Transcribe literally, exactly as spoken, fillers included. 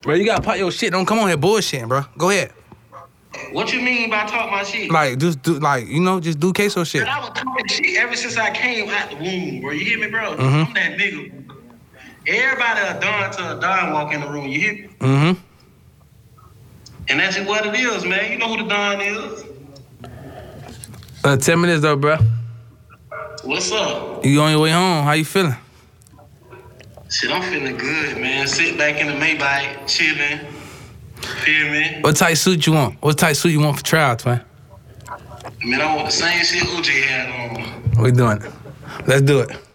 Bro, you gotta pop your shit. Don't come on here bullshitting, bro. Go ahead. What you mean by talk my shit? Like, just do, like, you know, just do queso shit. But I was talking shit ever since I came out the womb, bro. You hear me, bro? Mm-hmm. I'm that nigga. Everybody a don to a don walk in the room. You hear me? Mm-hmm. And that's just what it is, man. You know who the don is. Uh, ten minutes though, bro. What's up? You on your way home? How you feeling? Shit, I'm feeling good, man. Sit back in the Maybach, chilling. Feel me? What type suit you want? What type suit you want for trials, man? Man, I want the same shit O J had on. We doing it. Let's do it.